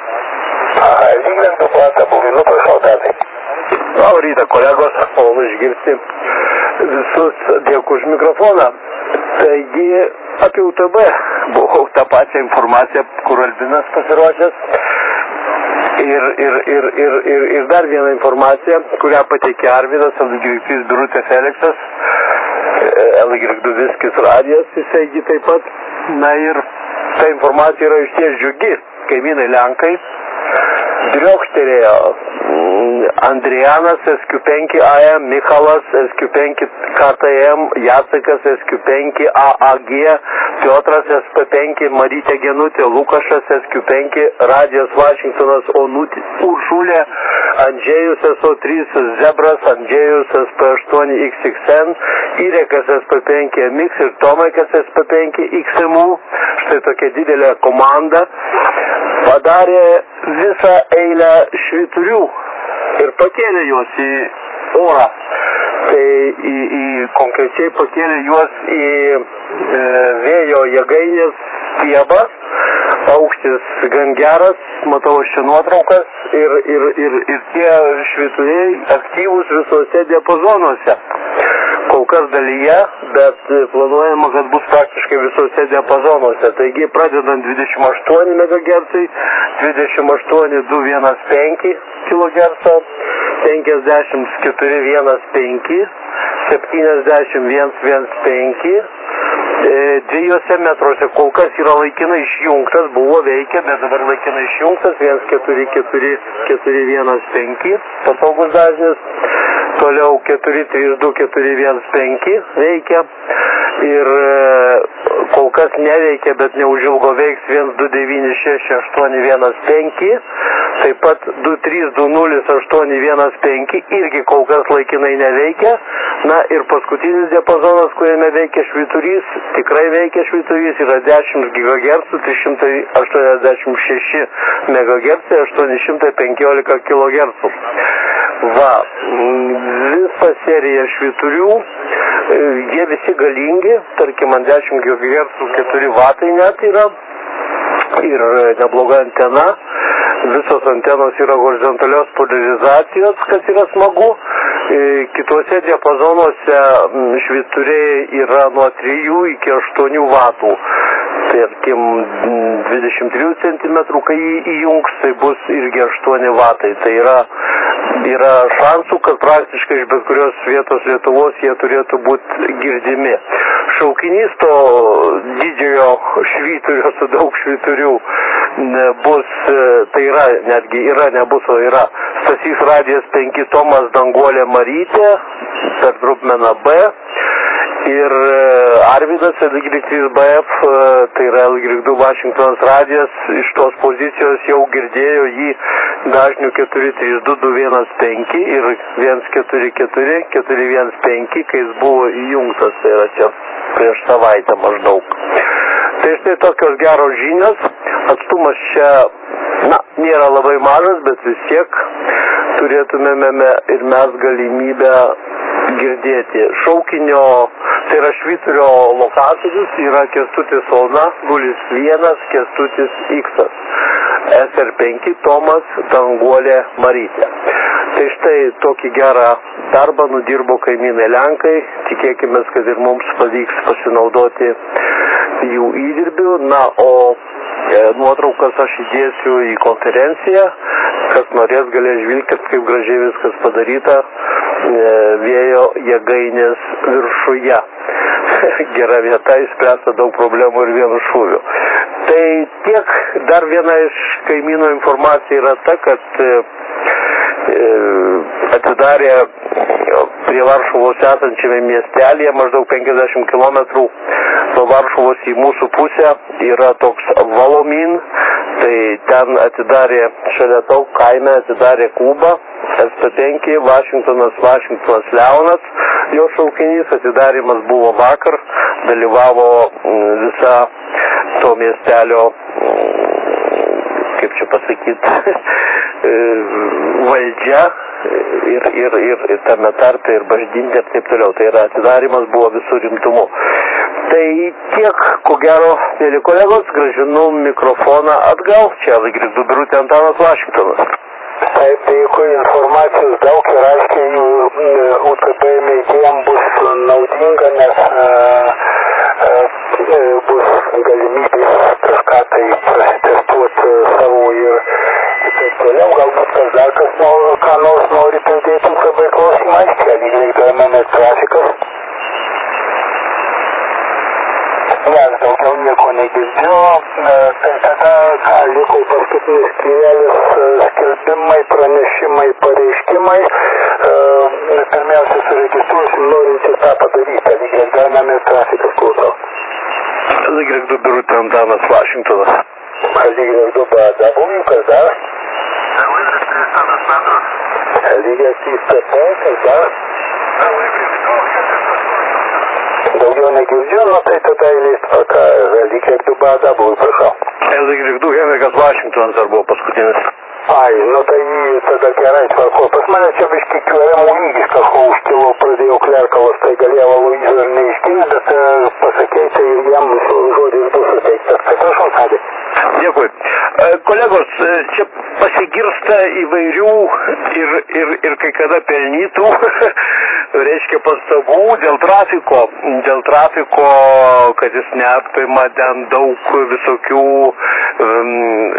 L-Y plata buvinu, prašau Tadai. Labą rytą, kolegos, malonu išgirsti visus, dėkui už mikrofoną. Taigi, apie UTB buvau tą pačią informaciją, kur Albinas pasiruošęs. Ir dar vieną informaciją, kurią pateikė Arvidas, L-Y Birutė Feliksas, L-Y Viskis radijas, jisai taip pat. Na ir ta informacija yra išties džiugi. Kaimynai Lenkai driokštelėjo Andrijanas SQ5AM, Michalas SQ5KTM, Jacekas SQ5AAG, Piotras SP5, Marytė Genutė, Lukašas SQ5, Radijas Vašingtonas, Onutė Uršulė, Andžėjus SO3, Zebras, Andžėjus SP8XXN, Irekas SP5MX ir Tomekas SP5XMU. Štai tokia didelė komanda padarė visą eilę švyturių ir pakėlė juos į orą. Tai konkrečiai pakėlė juos į vėjo jėgainės stiebą. Aukštis gan geras, matau čia nuotraukas ir tie švyturiai aktyvūs visose diapazonuose. Kol kas dalyje, bet planuojama, kad bus praktiškai visose diapazonuose. Taigi pradedant 28 MHz, 28,215 kHz, 54,15, 70,115, 2 metruose kol kas yra laikinai išjungtas, buvo veikia, bet dabar laikinai išjungtas, 14415 patogus dažnis, toliau 432-415 veikia ir kol kas neveikia, bet neužilgo veiks 1296815, taip pat 2320815 irgi kol kas laikinai neveikia. Na ir paskutinis diapazonas, kuriame veikia švyturys, tikrai veikia švyturys, yra 10 GHz, 386 MHz, 815 kHz. Va, visa serija švyturių, jie visi galingi, tarkim, ant 10 GHz 4 vatai net yra ir nebloga antena. Visos antenos yra horizontalios polarizacijos, kas yra smagu. Kitose diapazonuose švyturiai yra nuo 3 iki 8 vatų. Tarkim, 23 cm, kai jį įjungs, tai bus irgi 8 vatai. Tai yra šansų, kad praktiškai iš bet kurios vietos Lietuvos jie turėtų būti girdimi. Šaukinys to didžiojo švyturio su daug švyturių bus, tai yra, netgi yra, nebus, o yra Stasys Radijas 5 Tomas Danguolė Marytė per grupmeną B ir Arvydas LY3BF, tai yra LY2 Vašingtonas Radijas, iš tos pozicijos jau girdėjo jį dažnių 432-215 ir 144-415, kai jis buvo įjungtas, tai yra čia prieš savaitę maždaug. Tai štai tokios geros žinios, atstumas čia, nėra labai mažas, bet vis tiek turėtumėme ir mes galimybę girdėti. Šaukinio, tai yra švyturio lokatorius, yra Kęstutis Ona 01 Kęstutis X, SR5 Tomas Danguolė Marytė. Tai štai tokį gerą darbą nudirbo kaimynai Lenkai, tikėkime, kad ir mums pavyks pasinaudoti jų įdirbių. Na, o nuotraukas aš įdėsiu į konferenciją, kas norės galės žvilgti, kaip gražiai viskas padaryta vėjo jėgainės viršuje. Gera vieta, išspręsta daug problemų ir vienu šūviu. Tai tiek, dar viena iš kaimyno informacija yra ta, kad atidarė prie Varšuvos esančiame miestelėje, maždaug 50 km nuo Varšuvos į mūsų pusę, yra toks Valomin, tai ten atidarė, šalia to kaime atidarė klubą, SP5, Vašingtonas Leonas, jo šaukinys, atidarimas buvo vakar, dalyvavo visa to miestelio, kaip čia pasakyti, valdžia ir tame tarpe ir bažnyčia ir taip toliau. Tai yra atidarimas buvo visų rimtumu. Tai tiek, ko gero, mėly kolegos, grąžinu mikrofoną atgal. Čia LY2 Birutė Antanas Vašingtonas. Taip, dėkui, informacijos daug ir aiškiai UTB mėgėjam bus naudinga, nes bus galimybė kažką tai prasitestuoti savo ir taip toliau. Galbūt ką nors nori pridėti UTB klausimais, čia lygiai duomenės grafikas. Nes daugiau nieko negirdžiu, tai tada liko paskutinis skyrelis, skelbimai, pranešimai, pareiškimai. Pirmiausia, suregistruosim norinčius tą padaryti, lygiai duomenės grafikas klausau. LY2 Birutė Antanas Vašingtonas. LY2 BW, kas dar? LY3TP, kas dar? Daugiau negirdžiu, tai tada eilės tvarka. LY2 BW, prašau. LY2 Henrikas Vašingtonas ar buvo paskutinis? Ai, tai tada gerai tvarko. Pas mane čia biški kvėrimo lygis kažko užkilo, pradėjo klerkalas, tai galėjo Luizo ir neiškini, bet pasakei, tai jam žodis bus suteiktas. Tai prašau, Sadė. Dėkui. Kolegos, čia pasigirsta įvairių ir kai kada pelnytų, reiškia pastabų dėl trafiko, kad jis neapima ten daug visokių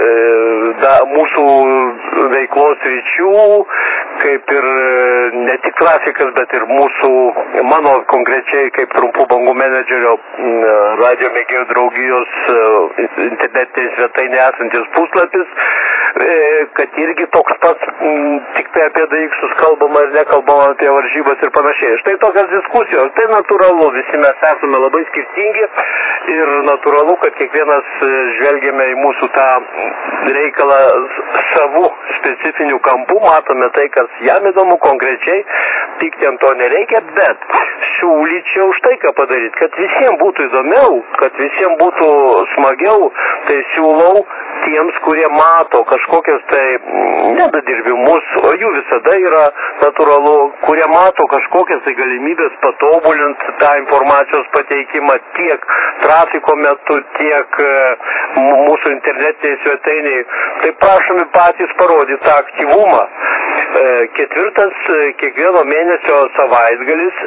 mūsų veiklos ryčių, kaip ir ne tik trafikas, bet ir mano konkrečiai kaip trumpų bangų menedžerio radio mėgėjų draugijos internetinėje svetainėje esantis puslapis, kad irgi toks pats, tik tai apie DX kalbama ir nekalbama apie varžybas ir panašiai. Štai tokios diskusijos, tai natūralu, visi mes esame labai skirtingi ir natūralu, kad kiekvienas žvelgiame į mūsų tą reikalą savų specifinių kampų, matome tai, kas jam įdomu konkrečiai, tik ten to nereikia, bet siūlyčiau štai ką padaryti, kad visiems būtų įdomiau, kad visiems būtų smagiau, tai siūlau tiems, kurie mato kažkokias tai nedadirbimus, o jų visada yra natūralu, kurie mato kažkokias tai galimybės patobulinti tą informacijos pateikimą tiek trafiko metu, tiek mūsų internetinėje svetainėje. Tai prašome patys parodyti tą aktyvumą. Ketvirtas kiekvieno mėnesio savaitgalis,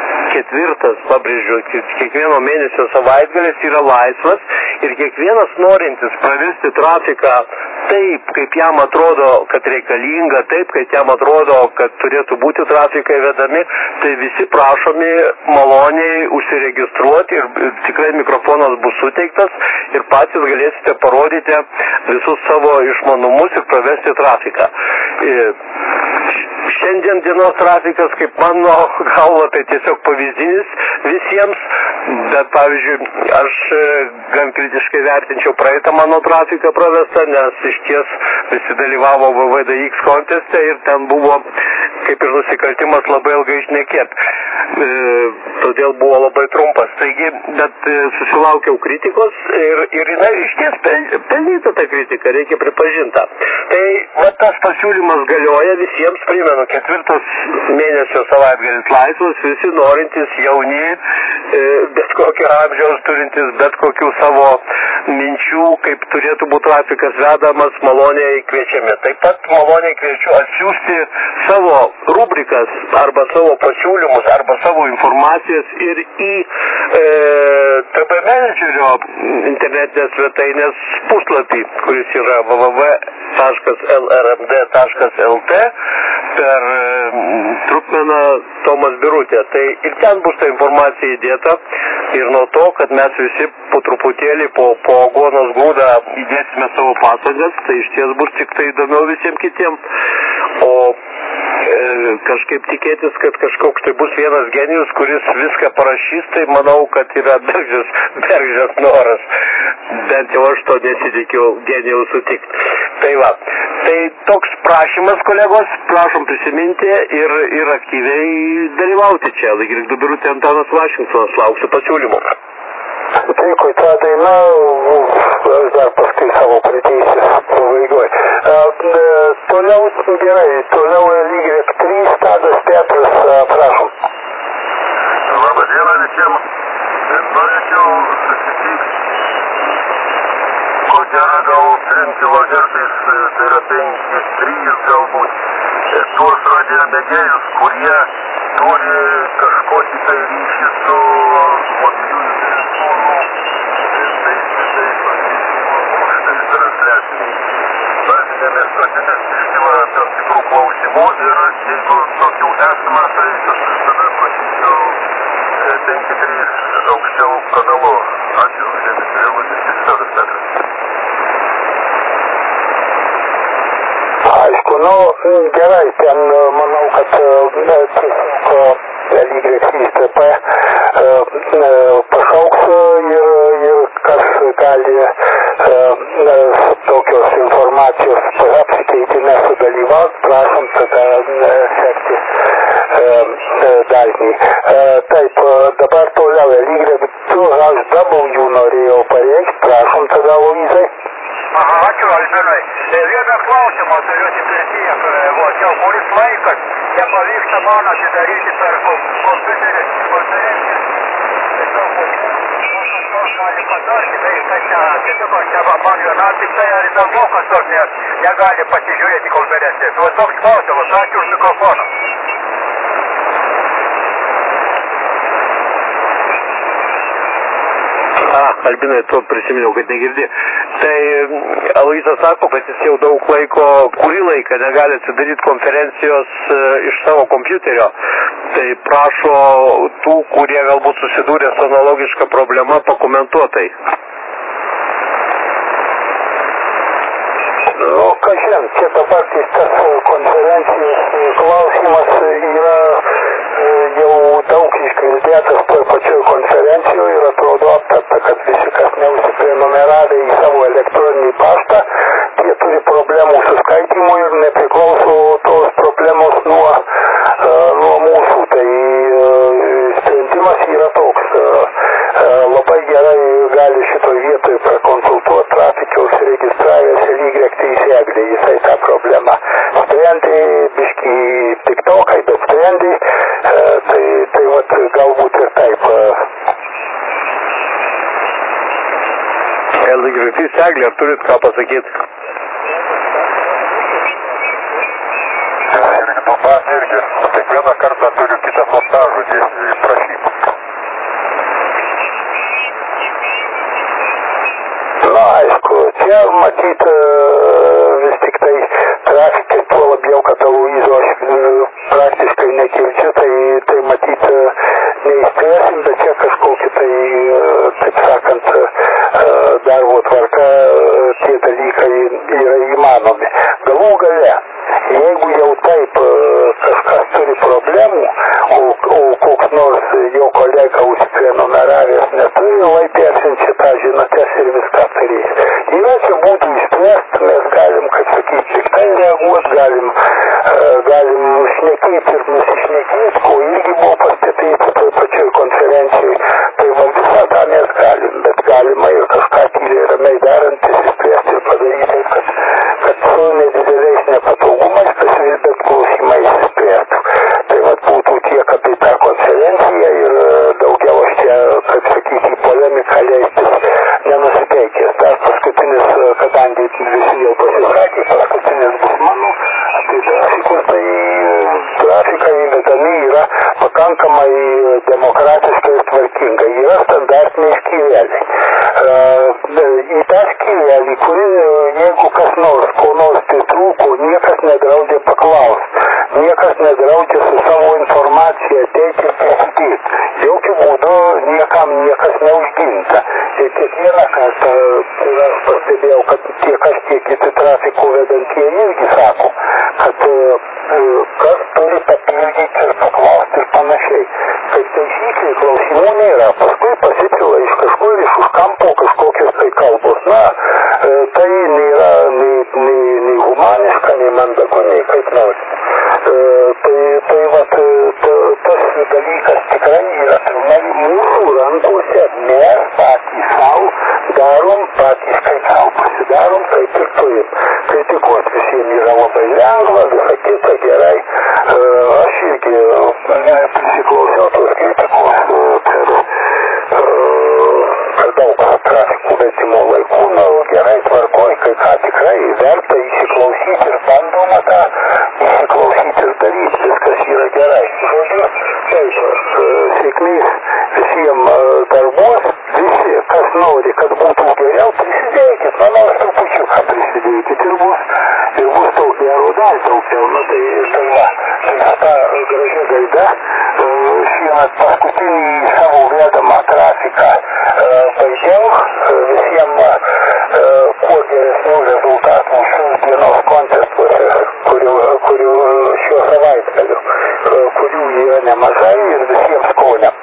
kiekvieno mėnesio savaitgalis yra laisvas ir kiekvienas norintis pravesti trafiką taip, kaip jam atrodo, kad reikalinga, taip, kaip jam atrodo, kad turėtų būti trafikai vedami, tai visi prašomi maloniai užsiregistruoti ir tikrai mikrofonas bus suteiktas ir patys galėsite parodyti visus savo išmanumus ir pravesti trafiką. Šiandien dienos trafikas, kaip mano galva, tai tiesiog pavyzdinis visiems, bet pavyzdžiui, aš gan kritiškai vertinčiau praeitą mano trafiką pravestą, nes iš ties visi dalyvavo VVDX konteste ir ten buvo kaip ir nusikaltimas labai ilgai šnekėt. Todėl buvo labai trumpas. Taigi, bet susilaukiau kritikos ir jinai iš ties pelnyta ta kritika, reikia pripažinta. Tai tas pasiūlymas galioja visiems, primenu, 4 mėnesio savaitgalis laisvas, visi norintys jauni, bet kokio amžiaus turintis, bet kokių savo minčių, kaip turėtų būti trafikas vedamas, maloniai kviečiami. Taip pat maloniai kviečiu atsiųsti savo rubrikas arba savo pasiūlymus arba savo informacijas ir į TB Managerio internetinės svetainės puslapį, kuris yra www.lrmd.lt per trupmeną Tomas Birutė. Tai ir ten bus ta informacija įdėta ir nuo to, kad mes visi po truputėlį po aguonos grūdą įdėsime savo pasangas, tai iš ties bus tik tai įdomiau visiems kitiems. O kažkaip tikėtis, kad kažkoks tai bus vienas genijus, kuris viską parašys, tai manau, kad yra bergždžias noras. Bent jau aš to nesitikiu genijaus sutikti. Tai va, tai toks prašymas, kolegos, prašom prisiminti ir aktyviai dalyvauti čia. Laikirik Birutė, Antanas Vašingtonas, lauksiu pasiūlymų. Dėkui, Tadai, aš dar paskui savo pridėsiu pabaigoj. Toliau gerai, toliau Y3, Tadas Petras, prašom. Labą dieną visiems. Norėčiau susitikti, ko gero gal 3 kilohertais, tai yra 5-3 galbūt, tuos radio mėgėjus, kurie turi kažkokį tai ryšį su mobiliųjų telefonų bazinėmis stotimis iškyla tam tikrų klausimų ir jeigu tokių esama, tai tada prašyčiau 5-3 aukščiau kanalu. Ačiū, Tadas Petras. Aišku, gerai, ten manau, kad tiesiog LY3TP pašauks ir kas gali tokios informacijos apsikeitime sudalyvauti, prašom tada sekti dažnį. Taip, dabar toliau LY2HW norėjau pareikšti, prašom tada Luizai. Aha, ačiū, Albinai. Vieną klausimą turiu tik tiek, jau kuris laikas nepavyksta man atidaryti per kompiuterį konferenciją. Tiesiog gali patarti, tai tiesiog man viena tik tai ar įdomu, kas nors negali pasižiūrėti konferenciją. Tai toks klausimas, ačiū už mikrofoną. Albinai, tu prisiminiau, kad negirdi. Tai Aloyzas sako, kad jis jau daug laiko, kurį laiką negali atsidaryti konferencijos iš savo kompiuterio. Tai prašo tų, kurie galbūt susidūrė su analogiška problema, pakomentuotai. Nu, kažin, čia dabar tas konferencijos klausimas yra jau daug iškalbėtas toj pačioj konferencijoje ir atrodo aptarta, kad visi, kas neužsiprenumeravę į savo elektroninį paštą, jie turi problemų su skaitymu ir nepriklauso tos problemos nuo mūsų. Tai sprendimas yra toks. Labai gerai gali šitoj vietoj prakonsultuoti trafikio užsiregistravęs lygiai jisai tą problemą. Sprendė biškį tiktokai, bet sprendė, tai vat galbūt ir taip. Lygiagretys Eglė, ar turit ką pasakyti? Irgi, kiekvieną kartą turiu kitą montažą prašyti. Na, aišku, čia matyt vis tik tai trafikai, tuo labiau, kad Aloyzo aš praktiškai negirdžiu, tai matyt neįspėsim, bet čia kažkokį tai, taip sakant, darbo tvarka, tie dalykai yra įmanomi. Galų gale, jeigu jau taip kažkas turi problemų, o koks nors jo kolega užsiprenumeravęs neturi, lai persiunčia tą žinutės ir viską turės. Yra čia būtų išspręsti, mes galim, kaip sakyti, piktai reaguoti, galim šnekėti ir nusišnekėti, ko irgi buvo pastebėti toj pačioj konferencijai. Tai visą tą mes galim, bet galima ir kažką tyliai ramiai darantis išspręsti ir padaryti, kad su nedideliais nepatogumais tas vis bet klausimais išspręstų. Tai vat būtų tiek apie tą konferenciją ir daugiau aš čia, kaip sakyti, į polemiką leistis nenusiteikęs. Dar paskutinis, kadangi visi jau pasisakė, paskutinis bus mano, apie grafikus, tai grafikai įvedami yra pakankamai demokratiškai ir tvarkingai. Yra standartiniai skyreliai. Į tą skyrelį, kuri, jeigu kas nors, ko nors pritrūko, niekas nedraudžia paklausti. Niekas nedraudžia su savo informacija ateiti ir pasidėti. Jokių būdų niekam niekas neužginta. Ir kiekvieną kartą aš pastebėjau, kad tiek aš, tiek kiti trafiko vedantieji irgi sako, kad kas turi papildyti ir paklausti ir panašiai. Kaip taisyklė klausimų nėra. Paskui pasipila iš kažkur, iš už kampo kažkokios tai kalbos. Na, tai nėra nei humaniška, nei mandagu, nei kaip nors. Tai vat, tas dalykas tikrai yra pilnai mūsų rankose. Mes patys savo darom, patys kaip savo pasidarom, taip ir turim. Kritikuoti visiems yra labai lengva, visą kitą gerai. Aš irgi prisiklausiau tos kritikos per daug trafikų vedimo laikų, gerai tvarkoj, kai ką tikrai verta įsiklausyti ir bandoma tą įsiklausyti ir daryti, viskas yra gerai. Žodžiu, taip, sėkmės visiems darbos, visi, kas nori, kad būtų geriau, prisidėkit, manau, aš trupučiuką prisidėkit ir bus daug gero, dar daugiau, tai va, ta graži gaida, šiemet paskutinį savo vedamą trafiką baigiau, visiems kuo geresnių rezultatų šios dienos kontestuose, kurių šio savaitgalių, kurių yra nemažai ir visiems Kaune.